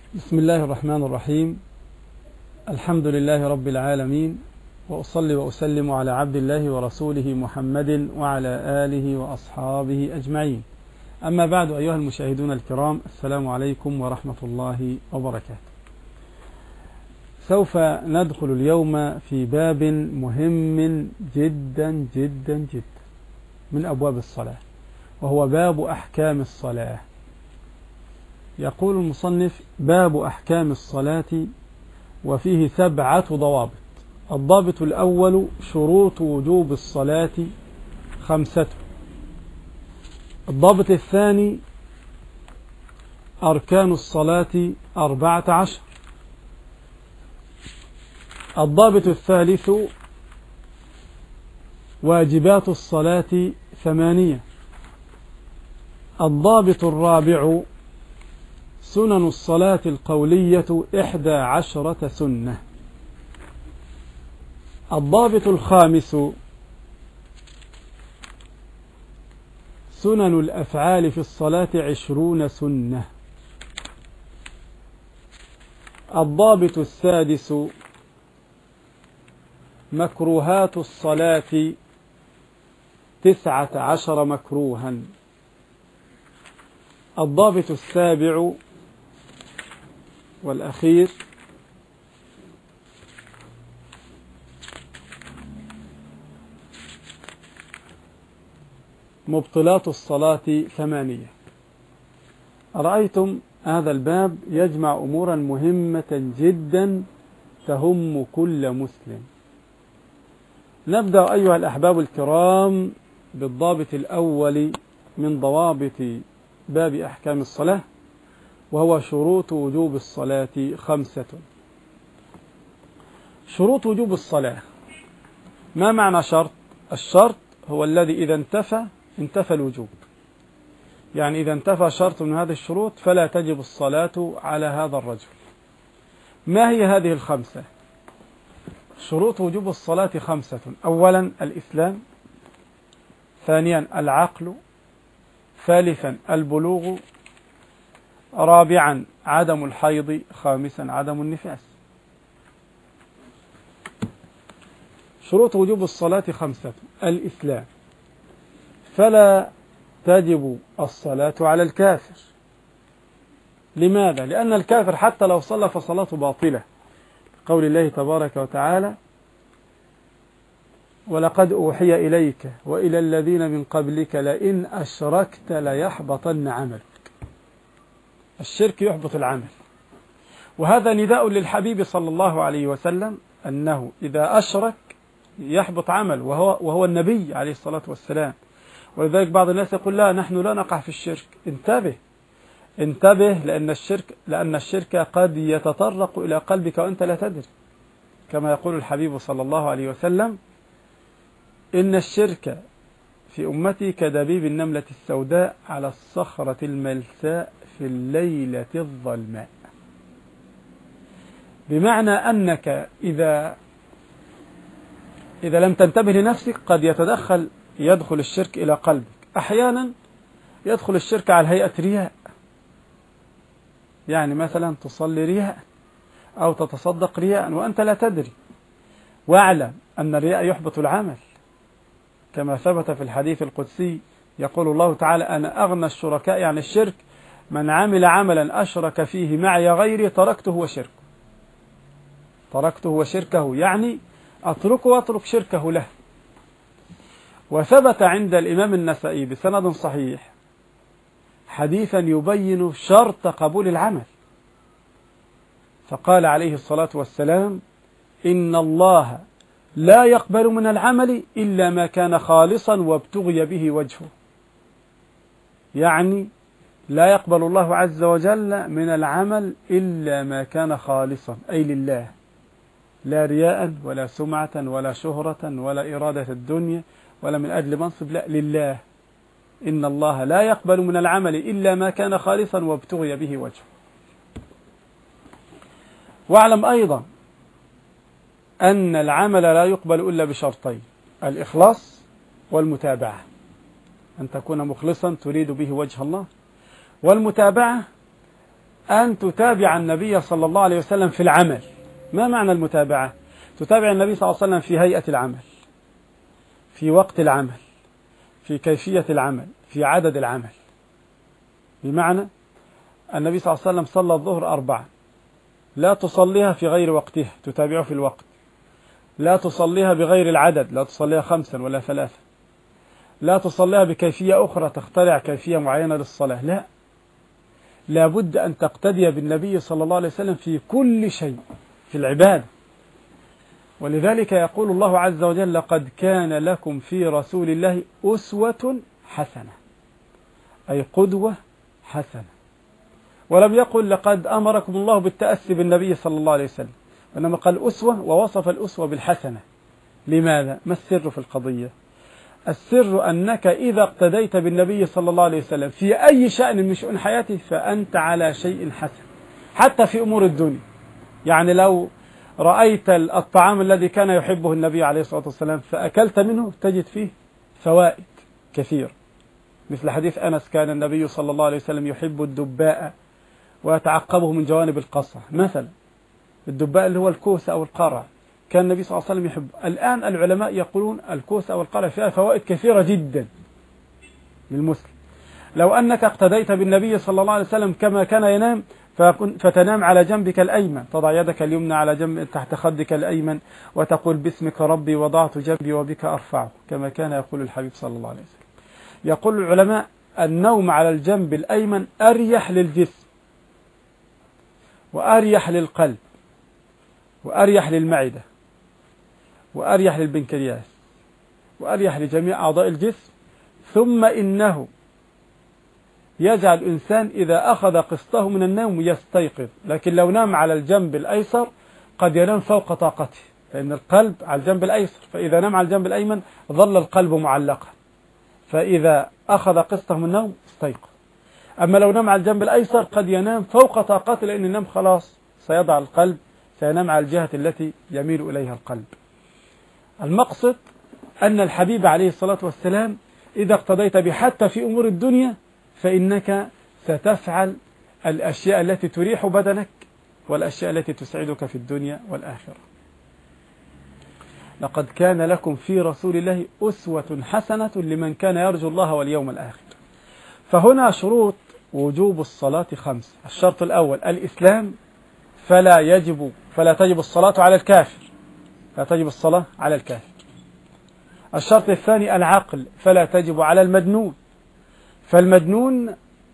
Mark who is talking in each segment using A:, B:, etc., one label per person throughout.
A: بسم الله الرحمن الرحيم. الحمد لله رب العالمين، وأصلي وأسلم على عبد الله ورسوله محمد وعلى آله وأصحابه أجمعين. أما بعد، أيها المشاهدون الكرام، السلام عليكم ورحمة الله وبركاته. سوف ندخل اليوم في باب مهم جدا جدا جدا من أبواب الصلاة، وهو باب أحكام الصلاة. يقول المصنف: باب أحكام الصلاة، وفيه 7 ضوابط. الضابط الأول: شروط وجوب الصلاة 5. الضابط الثاني: أركان الصلاة 14. الضابط الثالث: واجبات الصلاة 8. الضابط الرابع: سنن الصلاة القولية 11 سنة. الضابط الخامس: سنن الأفعال في الصلاة 20 سنة. الضابط السادس: مكروهات الصلاة 19 مكروها. الضابط السابع والأخير: مبطلات الصلاة 8. أرأيتم هذا الباب يجمع أمورا مهمة جدا تهم كل مسلم. نبدأ أيها الأحباب الكرام بالضابط الأول من ضوابط باب أحكام الصلاة، وهو شروط وجوب الصلاة 5. شروط وجوب الصلاة. ما معنى شرط؟ الشرط هو الذي إذا انتفى الوجوب، يعني إذا انتفى شرط من هذه الشروط فلا تجب الصلاة على هذا الرجل. ما هي هذه 5؟ شروط وجوب الصلاة 5: أولا الإسلام، ثانيا العقل، ثالثا البلوغ، رابعا عدم الحيض، خامسا عدم النفاس. شروط وجوب الصلاة 5: الإسلام، فلا تجب الصلاة على الكافر. لماذا؟ لأن الكافر حتى لو صلى فصلاته باطلة، قول الله تبارك وتعالى: ولقد أوحي إليك وإلى الذين من قبلك لئن أشركت ليحبطن عملك. الشرك يحبط العمل، وهذا نداء للحبيب صلى الله عليه وسلم أنه إذا أشرك يحبط عمل، وهو النبي عليه الصلاة والسلام. ولذلك بعض الناس يقول: لا، نحن لا نقع في الشرك. انتبه، لأن الشرك قد يتطرق إلى قلبك وأنت لا تدري، كما يقول الحبيب صلى الله عليه وسلم: إن الشرك في أمتي كدبيب النملة السوداء على الصخرة الملساء في الليلة الظلماء. بمعنى أنك إذا لم تنتبه لنفسك قد يدخل الشرك إلى قلبك. أحيانا يدخل الشرك على هيئة رياء، يعني مثلا تصلي رياء أو تتصدق رياء وأنت لا تدري. واعلم أن الرياء يحبط العمل، كما ثبت في الحديث القدسي، يقول الله تعالى: أنا أغنى الشركاء عن الشرك، من عمل عملا أشرك فيه معي غيري تركته وشركه، يعني أتركه وأترك شركه له. وثبت عند الإمام النسائي بسند صحيح حديثا يبين شرط قبول العمل، فقال عليه الصلاة والسلام: إن الله لا يقبل من العمل إلا ما كان خالصا وابتغي به وجهه. يعني لا يقبل الله عز وجل من العمل إلا ما كان خالصا، أي لله، لا رياء ولا سمعة ولا شهرة ولا إرادة الدنيا ولا من أجل منصب، لا، لله. إن الله لا يقبل من العمل إلا ما كان خالصا وابتغي به وجهه. واعلم أيضا أن العمل لا يقبل إلا بشرطين: الإخلاص والمتابعة، أن تكون مخلصا تريد به وجه الله، والمتابعة أن تتابع النبي صلى الله عليه وسلم في العمل. ما معنى المتابعة؟ تتابع النبي صلى الله عليه وسلم في هيئة العمل، في وقت العمل، في كيفية العمل، في عدد العمل. بمعنى النبي صلى الله عليه وسلم صلى الظهر 4، لا تصليها في غير وقتها، تتابعه في الوقت. لا تصليها بغير العدد، لا تصليها 5 ولا 3. لا تصليها بكيفية أخرى، تخترع كيفية معينة للصلاة، لا، لابد أن تقتدي بالنبي صلى الله عليه وسلم في كل شيء في العبادة. ولذلك يقول الله عز وجل: لقد كان لكم في رسول الله أسوة حسنة، أي قدوة حسنة. ولم يقل لقد أمركم الله بالتأسي بالنبي صلى الله عليه وسلم، وإنما قال أسوة، ووصف الأسوة بالحسنة. لماذا؟ ما السر في القضية؟ السر أنك إذا اقتديت بالنبي صلى الله عليه وسلم في أي شأن من شؤون حياته فأنت على شيء حسن، حتى في أمور الدنيا. يعني لو رأيت الطعام الذي كان يحبه النبي عليه الصلاة والسلام فأكلت منه تجد فيه فوائد كثير، مثل حديث أنس: كان النبي صلى الله عليه وسلم يحب الدباء ويتعقبه من جوانب القصع. مثلا الدباء اللي هو الكوس أو القرع، كان النبي صلى الله عليه وسلم يحبه. الآن العلماء يقولون الكوس أو القرع فيها فوائد كثيرة جدا للمسلم. لو أنك اقتديت بالنبي صلى الله عليه وسلم كما كان ينام فتنام على جنبك الأيمن، تضع يدك اليمنى على جنب تحت خدك الأيمن وتقول: باسمك ربي وضعت جنبي وبك أرفعه، كما كان يقول الحبيب صلى الله عليه وسلم. يقول العلماء: النوم على الجنب الأيمن أريح للجسم، وأريح للقلب، وأريح للمعدة، وأريح للبنكرياس، وأريح لجميع أعضاء الجسم. ثم إنه يجعل الإنسان إذا أخذ قسطه من النوم يستيقظ. لكن لو نام على الجنب الأيسر قد ينام فوق طاقته، لأن القلب على الجنب الأيسر، فإذا نام على الجنب الأيمن ظل القلب معلقا، فإذا أخذ قسطه من النوم استيقظ. أما لو نام على الجنب الأيسر قد ينام فوق طاقته، لأن النوم خلاص سيضع القلب، سينام على الجهة التي يميل إليها القلب. المقصد أن الحبيب عليه الصلاة والسلام إذا اقتديت به حتى في أمور الدنيا فإنك ستفعل الأشياء التي تريح بدنك والأشياء التي تسعدك في الدنيا والآخرة. لقد كان لكم في رسول الله أسوة حسنة لمن كان يرجو الله واليوم الآخر. فهنا شروط وجوب الصلاة 5. الشرط الأول الإسلام، فلا تجب الصلاة على الكافر، لا تجب الصلاة على الكافر. الشرط الثاني العقل، فلا تجب على المجنون، فالمجنون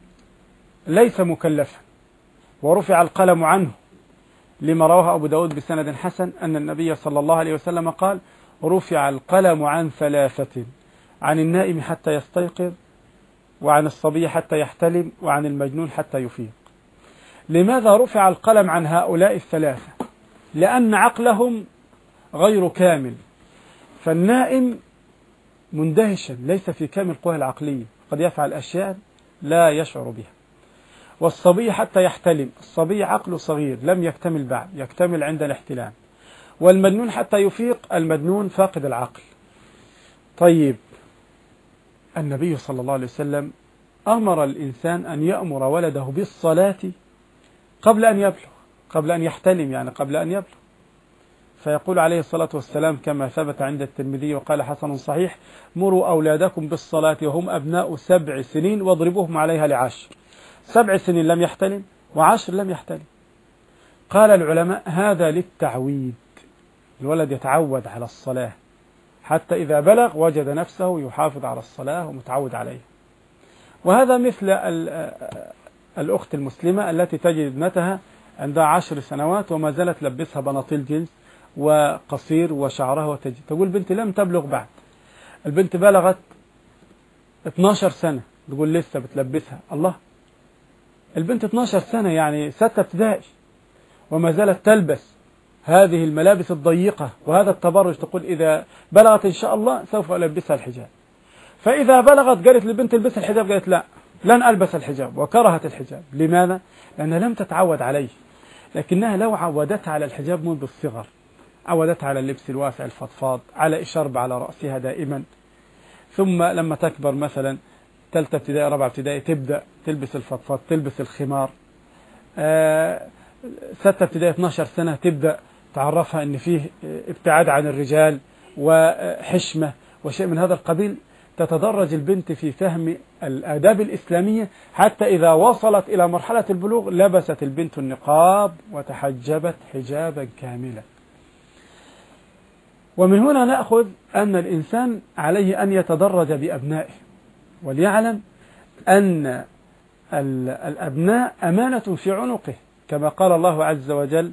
A: ليس مكلفا ورفع القلم عنه، لما رواه أبو داود بسند حسن أن النبي صلى الله عليه وسلم قال: رفع القلم عن 3: عن النائم حتى يستيقظ، وعن الصبي حتى يحتلم، وعن المجنون حتى يفيق. لماذا رفع القلم عن هؤلاء 3؟ لأن عقلهم غير كامل، فالنائم مندهشا ليس في كامل قواه العقلية، قد يفعل أشياء لا يشعر بها. والصبي حتى يحتلم، الصبي عقله صغير لم يكتمل بعد، يكتمل عند الاحتلام. والمجنون حتى يفيق، المجنون فاقد العقل. طيب، النبي صلى الله عليه وسلم أمر الإنسان أن يأمر ولده بالصلاة قبل أن يبلغ، قبل أن يحتلم، يعني قبل أن يبلغ. فيقول عليه الصلاة والسلام كما ثبت عند الترمذي وقال حسن صحيح: مروا أولادكم بالصلاة وهم أبناء 7 سنين واضربوهم عليها ل10. 7 سنين لم يحتلم و10 لم يحتلم. قال العلماء: هذا للتعويد، الولد يتعود على الصلاة حتى إذا بلغ وجد نفسه يحافظ على الصلاة ومتعود عليها. وهذا مثل الأخت المسلمة التي تجد ابنتها عندها 10 سنوات وما زالت تلبسها بناطيل جينز وقصير وشعرها وتجد، تقول بنتي لم تبلغ بعد. البنت بلغت 12 سنة تقول لسه بتلبسها. الله، البنت 12 سنة يعني 6 ابتدائي وما زالت تلبس هذه الملابس الضيقة وهذا التبرج، تقول إذا بلغت إن شاء الله سوف ألبسها الحجاب. فإذا بلغت قالت للبنت البس الحجاب، قالت لا، لن ألبس الحجاب، وكرهت الحجاب. لماذا؟ لأنها لم تتعود عليه. لكنها لو عودتها على الحجاب منذ الصغر، عودتها على اللبس الواسع الفضفاض، على إشارب على رأسها دائما، ثم لما تكبر مثلا 3 ابتدائي 4 ابتدائي تبدأ تلبس الفضفاض، تلبس الخمار، 6 ابتدائي 12 سنة تبدأ تعرفها أن فيه ابتعاد عن الرجال وحشمة وشيء من هذا القبيل. تتدرج البنت في فهم الآداب الإسلامية حتى إذا وصلت إلى مرحلة البلوغ لبست البنت النقاب وتحجبت حجابا كاملا. ومن هنا نأخذ أن الإنسان عليه أن يتدرج بأبنائه، وليعلم أن الأبناء أمانة في عنقه، كما قال الله عز وجل: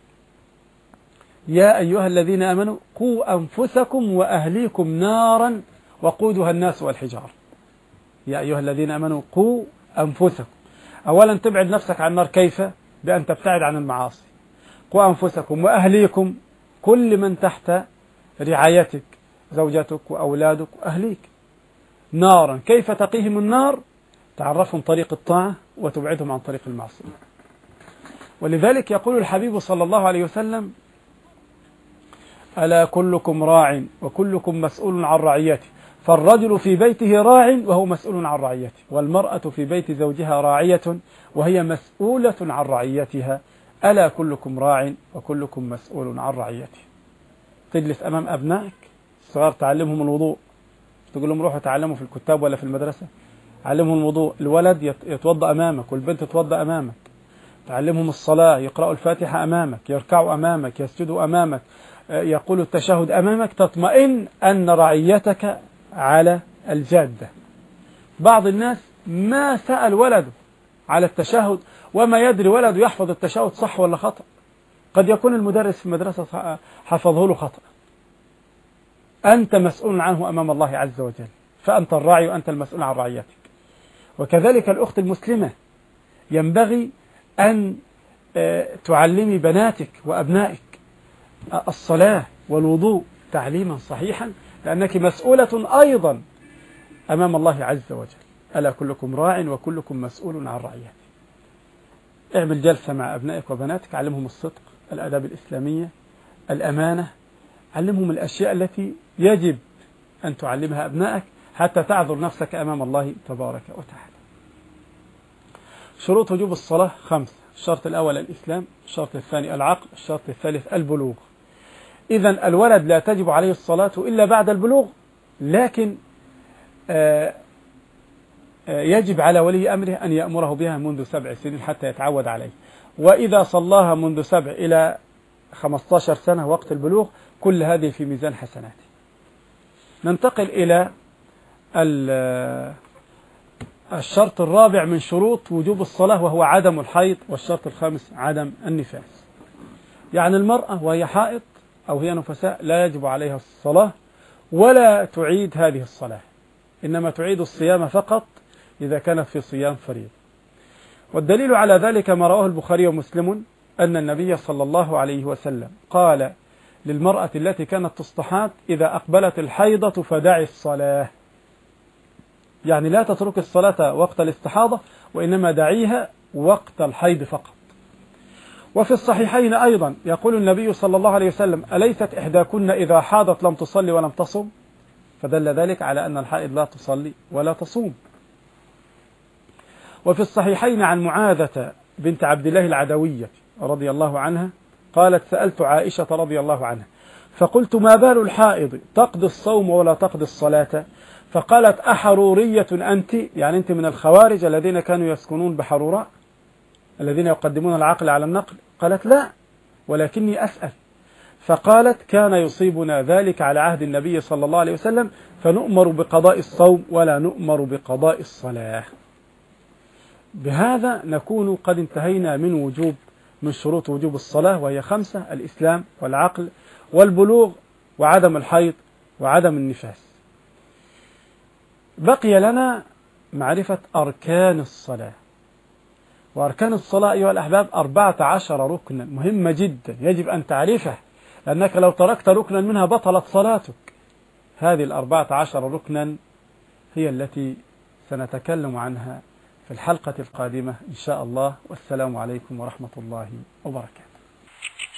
A: يا أيها الذين آمنوا قوا أنفسكم وأهليكم نارا وقودها الناس والحجار. يا أيها الذين آمنوا قوا أنفسكم. أولا تبعد نفسك عن النار، كيف؟ بأن تبتعد عن المعاصي. قوا أنفسكم وأهليكم، كل من تحت رعايتك، زوجتك وأولادك وأهليك. نارا، كيف تقيهم النار؟ تعرفهم طريق الطاعة وتبعدهم عن طريق المعصية. ولذلك يقول الحبيب صلى الله عليه وسلم: ألا كلكم راع وكلكم مسؤول عن رعيته، فالرجل في بيته راع وهو مسؤول عن رعيته، والمرأة في بيت زوجها راعية وهي مسؤولة عن رعيتها. ألا كلكم راع وكلكم مسؤول عن رعيته. تجلس أمام أبنائك الصغار تعلمهم الوضوء، تقول لهم روحوا تعلموا في الكتاب ولا في المدرسة، علمهم الوضوء. الولد يتوضأ أمامك والبنت تتوضأ أمامك. تعلمهم الصلاة، يقرأوا الفاتحة أمامك، يركعوا أمامك، يسجدوا أمامك، يقولوا التشهد أمامك، تطمئن أن رعيتك على الجادة. بعض الناس ما سأل ولده على التشهد وما يدري ولده يحفظ التشهد صح ولا خطأ. قد يكون المدرس في المدرسة حفظه له خطأ. أنت مسؤول عنه أمام الله عز وجل، فأنت الراعي وأنت المسؤول عن رعيتك. وكذلك الأخت المسلمة ينبغي أن تعلمي بناتك وأبنائك الصلاة والوضوء تعليما صحيحا، لأنك مسؤولة أيضا أمام الله عز وجل. ألا كلكم راع وكلكم مسؤول عن رعيته. اعمل جلسة مع أبنائك وبناتك، علمهم الصدق، الآداب الإسلامية، الأمانة، علمهم الأشياء التي يجب أن تعلمها أبنائك حتى تعذر نفسك أمام الله تبارك وتعالى. شروط وجوب الصلاة 5. الشرط الأول الإسلام، الشرط الثاني العقل، الشرط الثالث البلوغ. إذن الولد لا تجب عليه الصلاة إلا بعد البلوغ، لكن يجب على ولي أمره أن يأمره بها منذ 7 سنين حتى يتعود عليه. وإذا صلاها منذ 7 إلى 15 سنة وقت البلوغ، كل هذه في ميزان حسناته. ننتقل إلى الشرط الرابع من شروط وجوب الصلاة، وهو عدم الحيض، والشرط الخامس عدم النفاس. يعني المرأة وهي حائض أو هي نفساء لا يجب عليها الصلاة ولا تعيد هذه الصلاة، إنما تعيد الصيام فقط إذا كانت في صيام فريض. والدليل على ذلك ما رواه البخاري ومسلم أن النبي صلى الله عليه وسلم قال للمرأة التي كانت تستحاض: إذا أقبلت الحيضة فدعي الصلاة. يعني لا تترك الصلاة وقت الاستحاضة، وإنما دعيها وقت الحيض فقط. وفي الصحيحين أيضا يقول النبي صلى الله عليه وسلم: أليست إحداكن إذا حاضت لم تصلي ولم تصم؟ فدل ذلك على أن الحائض لا تصلي ولا تصوم. وفي الصحيحين عن معاذة بنت عبد الله العدوية رضي الله عنها قالت: سألت عائشة رضي الله عنها فقلت: ما بال الحائض تقضي الصوم ولا تقضي الصلاة؟ فقالت: أحرورية أنت؟ يعني أنت من الخوارج الذين كانوا يسكنون بحروراء، الذين يقدمون العقل على النقل؟ قالت: لا، ولكني أسأل. فقالت: كان يصيبنا ذلك على عهد النبي صلى الله عليه وسلم، فنؤمر بقضاء الصوم ولا نؤمر بقضاء الصلاة. بهذا نكون قد انتهينا من شروط وجوب الصلاة، وهي 5: الإسلام والعقل والبلوغ وعدم الحيض وعدم النفاس. بقي لنا معرفة أركان الصلاة. وأركان الصلاة أيها الأحباب 14 ركنا مهمة جدا يجب أن تعرفه، لأنك لو تركت ركنا منها بطلت صلاتك. هذه 14 ركنا هي التي سنتكلم عنها في الحلقة القادمة إن شاء الله. والسلام عليكم ورحمة الله وبركاته.